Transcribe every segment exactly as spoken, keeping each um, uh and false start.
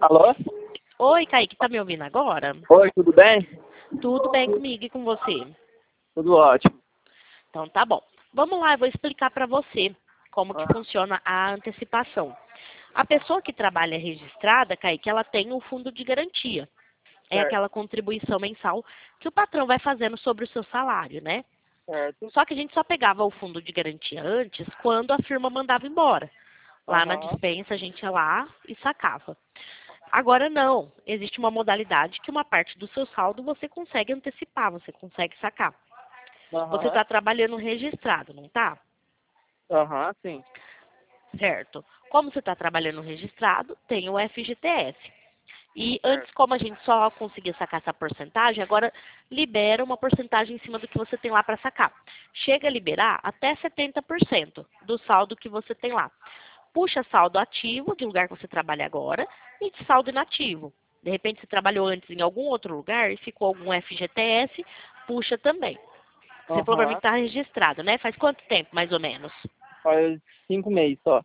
Alô? Oi, Kaique, tá me ouvindo agora? Oi, tudo bem? Tudo bem comigo e com você? Tudo ótimo. Então tá bom. Vamos lá, eu vou explicar para você como que Ah, funciona a antecipação. A pessoa que trabalha registrada, Kaique, ela tem um fundo de garantia. É certo, aquela contribuição mensal que o patrão vai fazendo sobre o seu salário, né? certo. Só que a gente só pegava o fundo de garantia antes quando a firma mandava embora. Lá na Aham, dispensa a gente ia lá e sacava. Agora não, existe uma modalidade que uma parte do seu saldo você consegue antecipar, você consegue sacar. Você aham, está trabalhando registrado, não está? aham, sim. Certo. Como você está trabalhando registrado, tem o F G T S. E antes, Certo. como a gente só conseguia sacar essa porcentagem, agora libera uma porcentagem em cima do que você tem lá para sacar. Chega a liberar até setenta por cento do saldo que você tem lá. Puxa saldo ativo, de lugar que você trabalha agora, e de saldo inativo. De repente, você trabalhou antes em algum outro lugar e ficou algum F G T S, puxa também. Você falou para mim que Aham. está registrado, né? Faz quanto tempo, mais ou menos? Faz cinco meses só.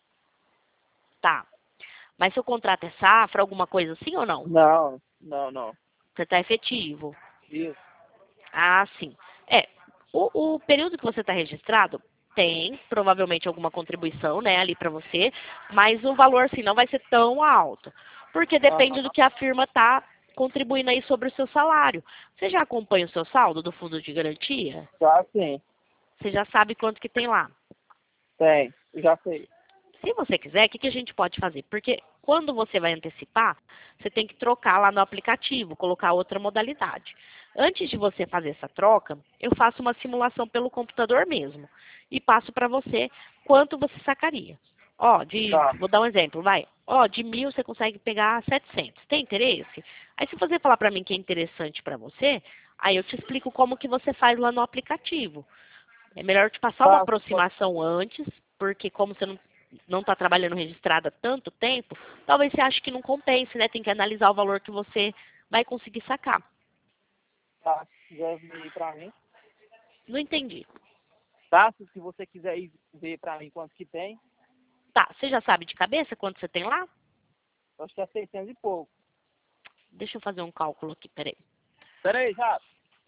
Tá. Mas seu contrato é safra, alguma coisa assim ou não? Não, não, não. Você está efetivo? Isso. Ah, sim. É, o, o período que você está registrado tem provavelmente alguma contribuição, né, ali para você, mas o valor, assim, não vai ser tão alto, porque depende do Aham. que a firma está contribuindo aí sobre o seu salário. Você já acompanha o seu saldo do fundo de garantia? Já sim, Você já sabe quanto que tem lá? tem. Já sei. Se você quiser, o que, que a gente pode fazer? Porque quando você vai antecipar, você tem que trocar lá no aplicativo, colocar outra modalidade. Antes de você fazer essa troca, eu faço uma simulação pelo computador mesmo e passo para você quanto você sacaria. Ó, de, Tá. vou dar um exemplo, vai. Ó, de mil você consegue pegar setecentos. Tem interesse? Aí se você falar para mim que é interessante para você, aí eu te explico como que você faz lá no aplicativo. É melhor eu te passar uma Tá, você pode... aproximação antes, porque como você não não está trabalhando registrado há tanto tempo, talvez você ache que não compense, né? Tem que analisar o valor que você vai conseguir sacar. Tá, se quiser vir pra mim. Não entendi. Tá, se se você quiser ir ver pra mim quanto que tem, Tá, você já sabe de cabeça quanto você tem lá? eu acho que é seiscentos e pouco. Deixa eu fazer um cálculo aqui, peraí. Pera aí, já.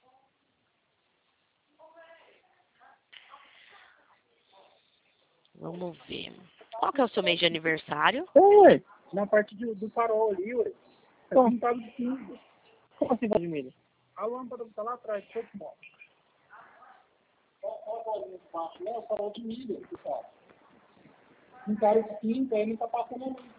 Vamos ver. Qual que é o seu mês de aniversário? Oi, na parte de, do farol ali, ué. É Como? Pintado de cinza. Como assim, Vladimir? A lâmpada que tá lá atrás, todo mundo. Olha a bolinha de baixo, né? O farol de milho, pessoal. Um cara de cinza, aí não tá passando ali.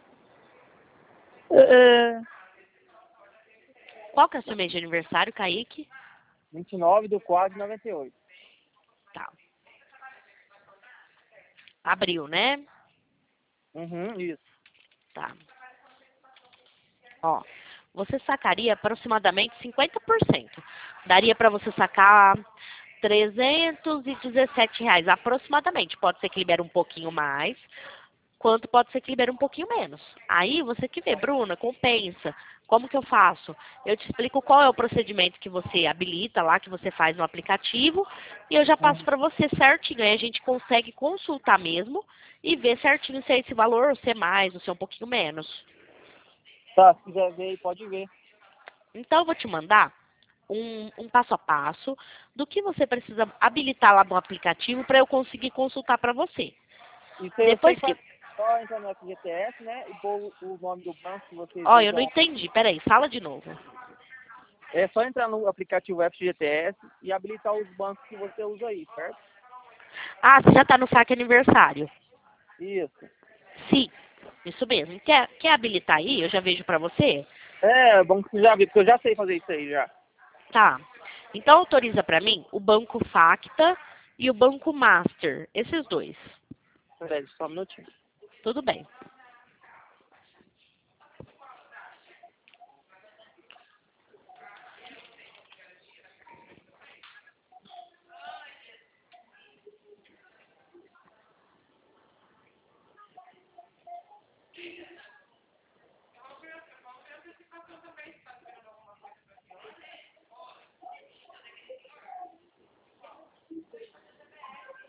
É, Qual que é o seu mês de aniversário, Kaique? vinte e nove do quatro de noventa e oito. Tá. Abril, né? Uhum, isso. Tá. Ó, você sacaria aproximadamente cinquenta por cento. Daria para você sacar trezentos e dezessete reais aproximadamente. Pode ser que libere um pouquinho mais, quanto pode ser que libere um pouquinho menos. Aí você que vê, Bruna, compensa. Como que eu faço? Eu te explico qual é o procedimento que você habilita lá, que você faz no aplicativo, e eu já passo Uhum. para você certinho. Aí a gente consegue consultar mesmo e ver certinho se é esse valor, ou se é mais, ou se é um pouquinho menos. Tá, se quiser ver aí, pode ver. Então eu vou te mandar um, um passo a passo do que você precisa habilitar lá no aplicativo para eu conseguir consultar para você. Isso aí eu sei Depois que que... faz só entrar no F G T S, né? E pôr o nome do banco que vocês Ó, eu não usam. entendi. Peraí, fala de novo. É só entrar no aplicativo F G T S e habilitar os bancos que você usa aí, certo? Ah, você já está no saque aniversário. Isso. Sim, isso mesmo. Quer, quer habilitar aí? Eu já vejo para você. É, bom que você já viu, porque eu já sei fazer isso aí já. Tá. Então autoriza para mim o Banco Facta e o Banco Master. Esses dois. Peraí, só um minutinho. Tudo bem.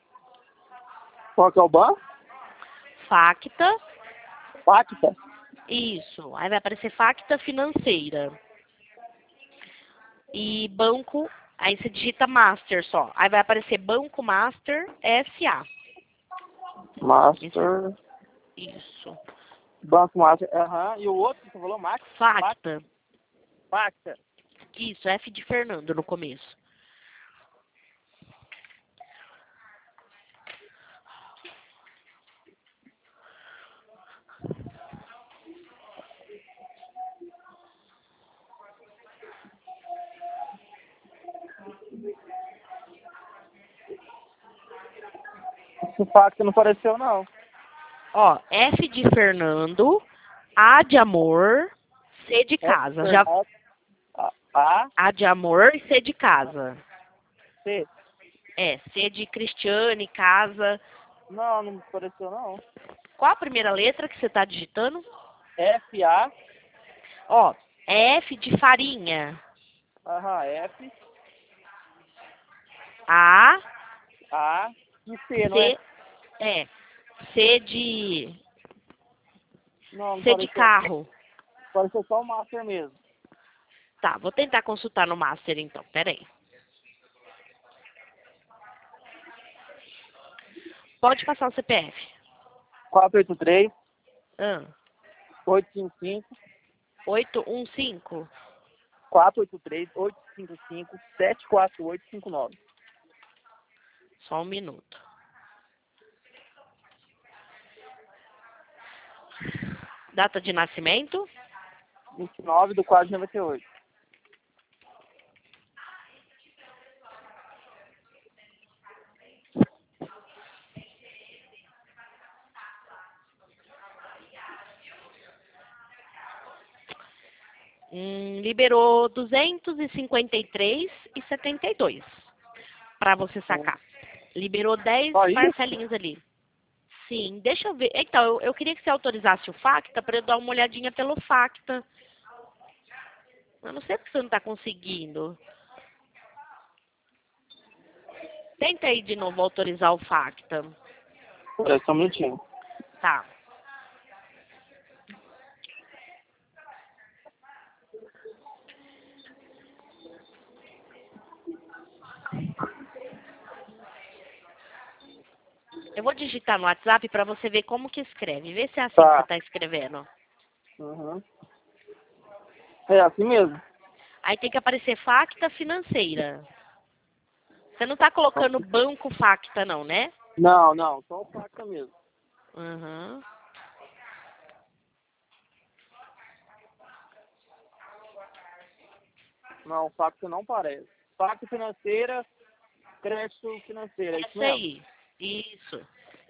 Qual que é o banco? Facta, Pacta. Isso. Aí vai aparecer facta financeira. E banco, aí você digita Master só. Aí vai aparecer Banco Master S A. Master. Isso. Banco Master. Aham. E o outro, você falou Max? Facta. Facta. Isso, F de Fernando no começo. Esse Facta não apareceu, não. Ó, F de Fernando, A de amor, C de casa. Já A, A, A de amor e C de casa. C. É, C de Cristiane, casa. Não, não apareceu, não. Qual a primeira letra que você está digitando? F, A. Ó, F de farinha. Aham, F, A, A e C, não é? C, é. C de, Não, não C de apareceu. carro. Apareceu só o Master mesmo. Tá, vou tentar consultar no Master então, peraí. Pode passar o C P F. quatro oito três, Ah, oito cinco cinco, oito um cinco. quatro oito três, oito cinco cinco, sete quatro oito cinco nove. Só um minuto. Data de nascimento? vinte e nove do quatro de noventa e oito. Hum, liberou duzentos e cinquenta e três e setenta e dois para você sacar. Liberou dez Só isso? parcelinhas ali. Sim, deixa eu ver. Então, eu, eu queria que você autorizasse o Facta para eu dar uma olhadinha pelo Facta. Eu não sei porque você não está conseguindo. Tenta aí de novo autorizar o Facta. Peraí, só um minutinho. Tá. Eu vou digitar no WhatsApp para você ver como que escreve. Vê se é assim Tá. que você está escrevendo. Uhum. É assim mesmo. Aí tem que aparecer Facta financeira. Você não está colocando banco Facta não, né? Não, não, só o Facta mesmo. Uhum. Não, o Facta não parece. Facta financeira, crédito financeiro, é isso Essa mesmo? aí. Isso.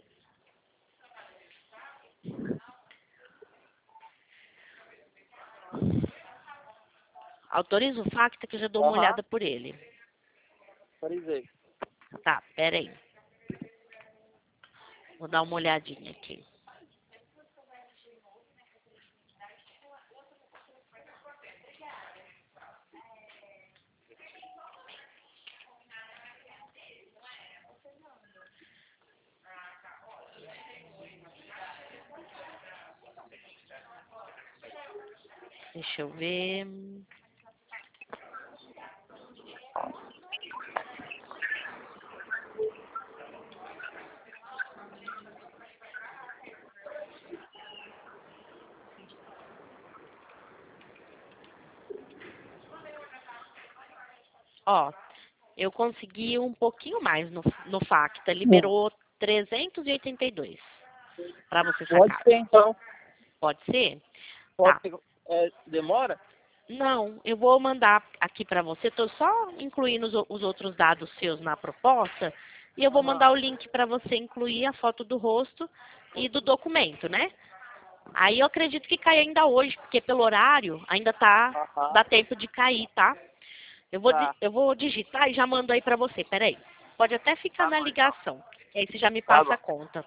Autoriza o Facta que eu já dou uma Aham, olhada por ele. autorizei. Tá, pera aí. Vou dar uma olhadinha aqui. Deixa eu ver. Ó, eu consegui um pouquinho mais no, no Facta. Liberou trezentos e oitenta e dois para você Pode sacar. ser, então. Pode ser? Pode Tá. ser. É, demora? Não, eu vou mandar aqui para você. Estou só incluindo os, o- os outros dados seus na proposta. E eu vou Aham. mandar o link para você incluir a foto do rosto e do documento, né? Aí eu acredito que cai ainda hoje, porque pelo horário ainda tá, Aham. dá tempo de cair, tá? Eu vou, di- Tá. eu vou digitar e já mando aí para você. Peraí. Pode até ficar Tá na bom, então. ligação. E aí você já me Tá passa bom. a conta.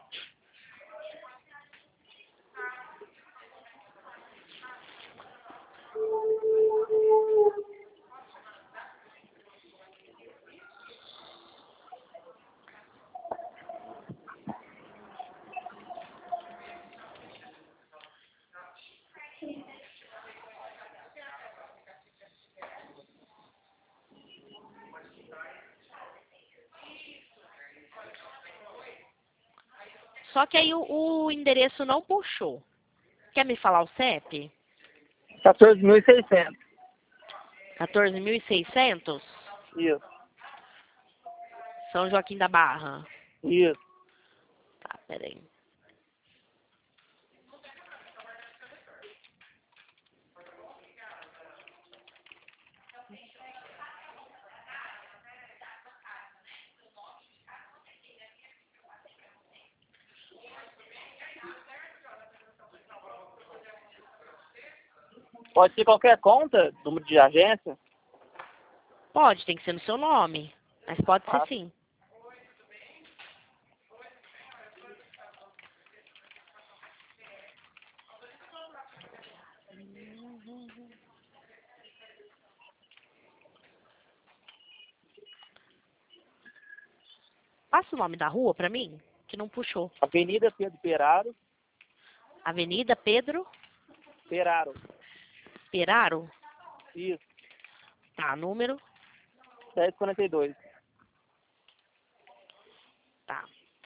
Só que aí o, o endereço não puxou. Quer me falar o C E P? quatorze mil e seiscentos. quatorze mil e seiscentos? Isso, São Joaquim da Barra. isso. Tá, peraí. Pode ser qualquer conta, número de agência. Pode, tem que ser no seu nome. Mas pode ser Ah, sim. Passa o nome da rua pra mim, que não puxou. Avenida Pedro Peraro, Avenida Pedro Peraro. Peraro. Isso, Tá, número. dez quarenta e dois. Tá.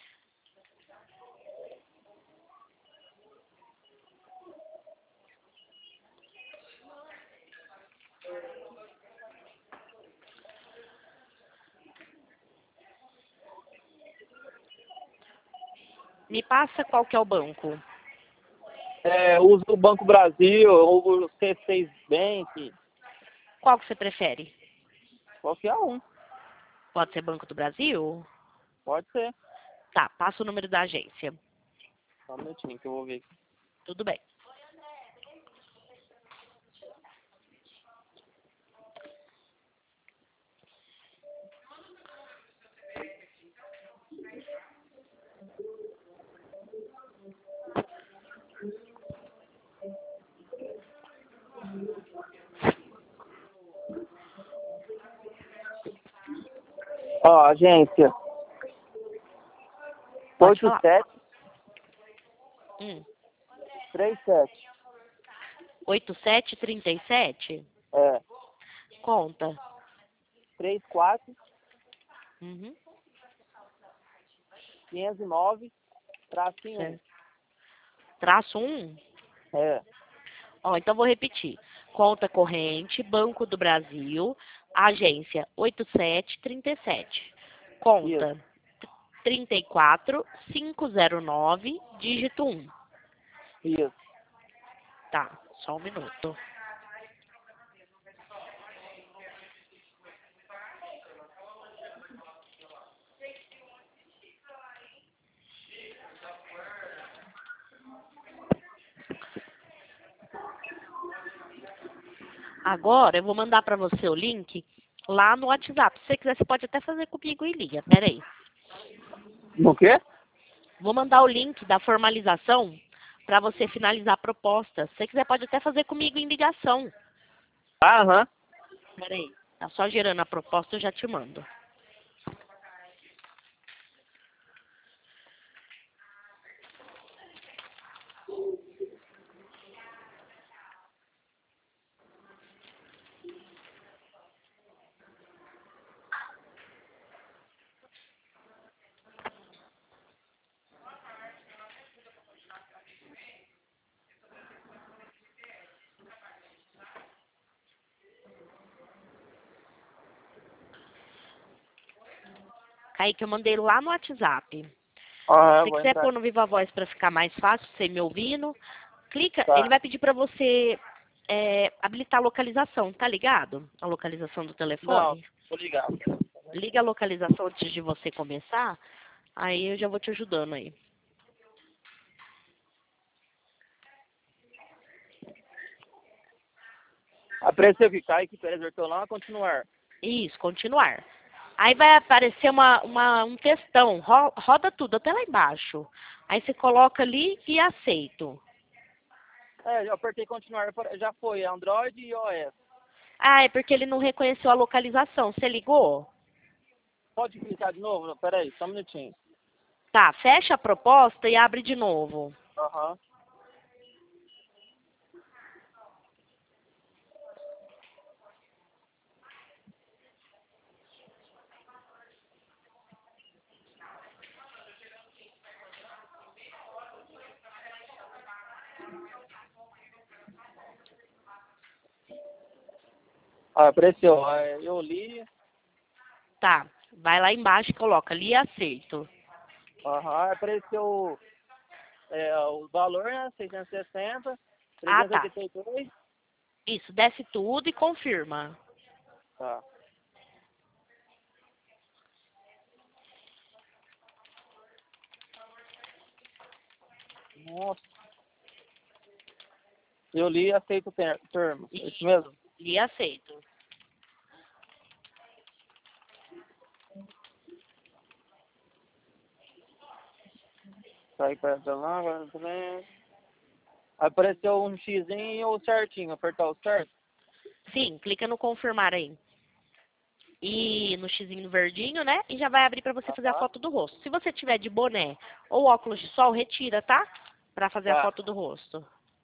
Me passa qual que é o banco. É, uso o Banco Brasil, ou o C seis Bank, Qual que você prefere? qualquer um. Pode ser Banco do Brasil? Pode ser. Tá, passa o número da agência. Só um minutinho que eu vou ver aqui. Tudo bem. Ó, agência. Pode oito falar. sete Hum. três sete. oito sete três sete? É. Conta. trinta e quatro, Uhum. quinhentos e nove, tracinho um. Certo. Traço um? É. Ó, então vou repetir. Conta corrente, Banco do Brasil, agência oito sete três sete. Isso. Conta trinta e quatro, quinhentos e nove, dígito um. Isso. Tá, só um minuto. Agora eu vou mandar para você o link lá no WhatsApp. Se você quiser, você pode até fazer comigo em liga. Pera aí. No quê? Vou mandar o link da formalização para você finalizar a proposta. Se você quiser, pode até fazer comigo em ligação. Aham. Pera aí. Tá só gerando a proposta, eu já te mando. Kaique, eu mandei lá no WhatsApp. Se Aham, você vou quiser entrar. pôr no Viva Voz para ficar mais fácil, você me ouvindo, clica, Tá. ele vai pedir para você é, habilitar a localização, tá ligado? A localização do Não, telefone. tô ligado. Liga a localização antes de você começar, aí eu já vou te ajudando aí. Apareceu que Kaique Pérez Hortolão a continuar. Isso, continuar. Aí vai aparecer uma, uma, um textão, ro- roda tudo até lá embaixo. Aí você coloca ali e aceito. É, eu apertei continuar, já foi Android e iOS. Ah, é porque ele não reconheceu a localização. Você ligou? Pode clicar de novo? Não, peraí, só um minutinho. Tá, fecha a proposta e abre de novo. Aham. Ah, apareceu. Ah, eu li. Tá. Vai lá embaixo e coloca li aceito. Aham, apareceu é, o valor, né? seiscentos e sessenta, Ah, trezentos e tá. oitenta e dois. Isso, desce tudo e confirma. Tá. Nossa. Eu li e aceito o ter- termo. É isso mesmo? Li aceito. Sai para lá, agora também. Apareceu um xizinho certinho, apertar o certo. Sim, clica no confirmar aí. E no xizinho verdinho, né? E já vai abrir para você fazer a Aham. foto do rosto. Se você tiver de boné ou óculos de sol, retira, tá? Para fazer a Tá. foto do rosto.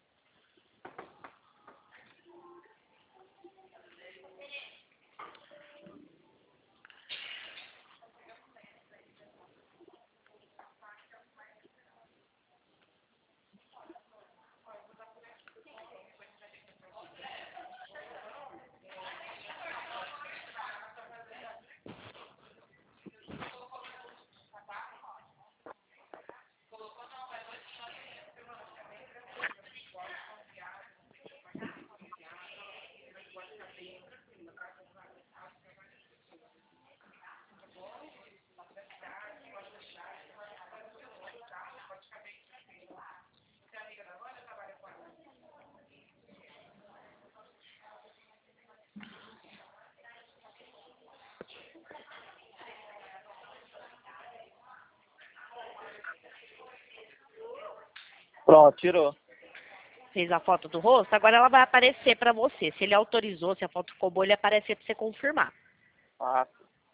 Pronto, tirou. Fez a foto do rosto, agora ela vai aparecer para você. Se ele autorizou, se a foto ficou boa, ele aparecer para você confirmar. Ah,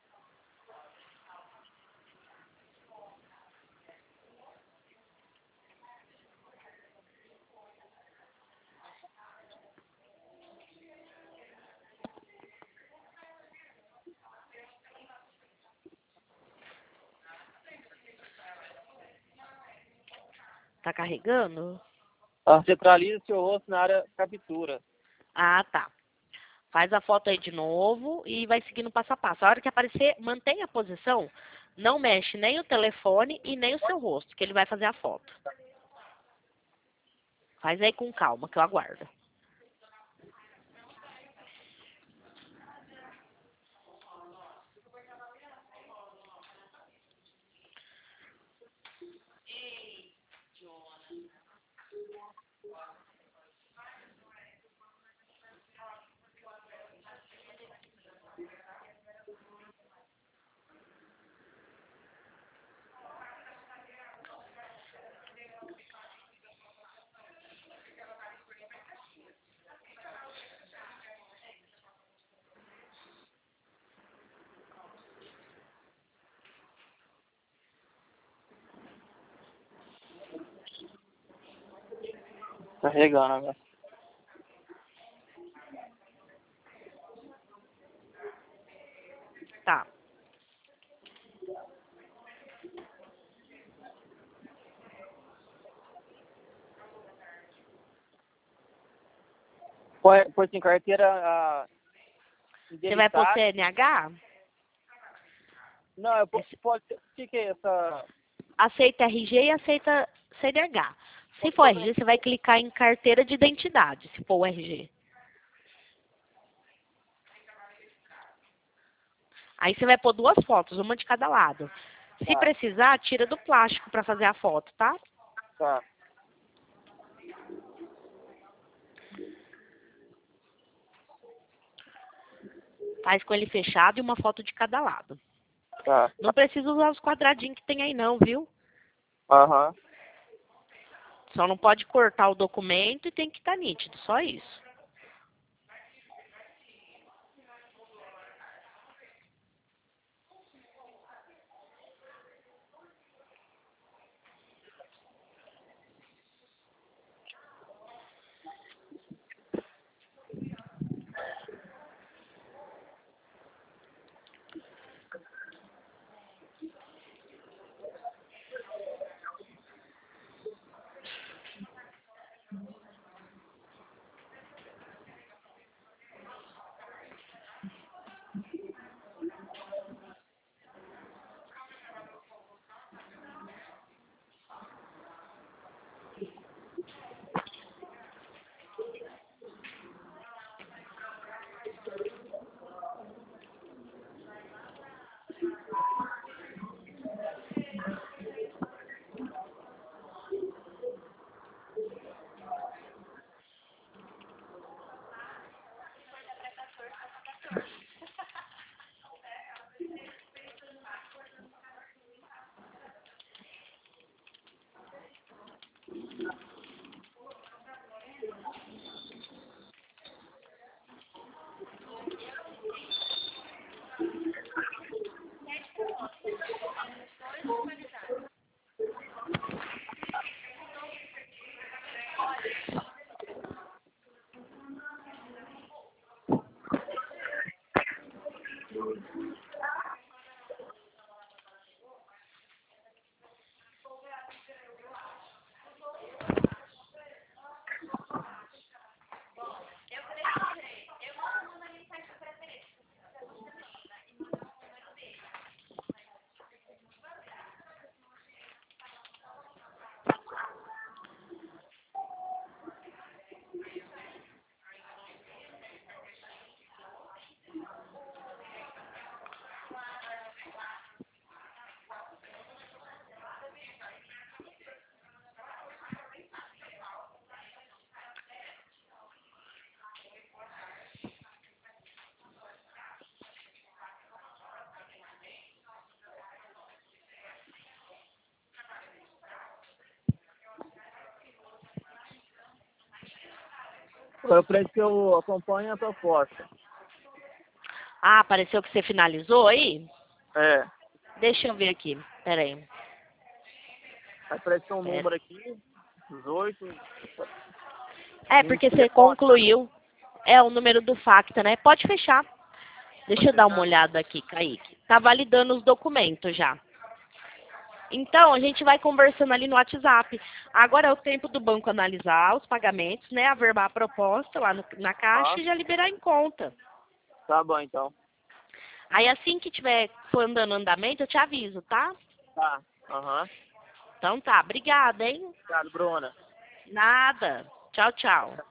Tá carregando? ah, centraliza seu rosto na área captura. Ah, tá. Faz a foto aí de novo e vai seguindo passo a passo. A hora que aparecer, mantenha a posição. Não mexe nem o telefone e nem o seu rosto, que ele vai fazer a foto. Faz aí com calma, que eu aguardo. Carregando agora. Tá. Põe, põe assim, carteira ah, Você vai pôr indelitável. C N H? Não, eu po- Esse- pode ser. O que, que é essa? Aceita R G e aceita C N H. Se Pode for pôr R G, você vai clicar em carteira de identidade, se for o R G. Aí você vai pôr duas fotos, uma de cada lado. Se Tá, precisar, tira do plástico para fazer a foto, tá? tá, Faz com ele fechado e uma foto de cada lado. tá. Não precisa usar os quadradinhos que tem aí não, viu? Aham. Só não pode cortar o documento e tem que estar nítido, só isso. Foi o preço que eu acompanho a proposta. Ah, apareceu que você finalizou aí? É. Deixa eu ver aqui. Pera aí. Apareceu um Pera. número aqui, dezoito. É, porque você concluiu. É o número do Facta, né? Pode fechar. Deixa eu dar uma olhada aqui, Kaique. Tá validando os documentos já. Então, a gente vai conversando ali no WhatsApp. Agora é o tempo do banco analisar os pagamentos, né? Averbar a proposta lá no- na caixa Ah. e já liberar em conta. Tá bom, então. Aí assim que tiver for andando andamento, eu te aviso, tá? Tá. Aham. Então tá, obrigada, hein? Obrigado, Bruna. Nada. Tchau, tchau.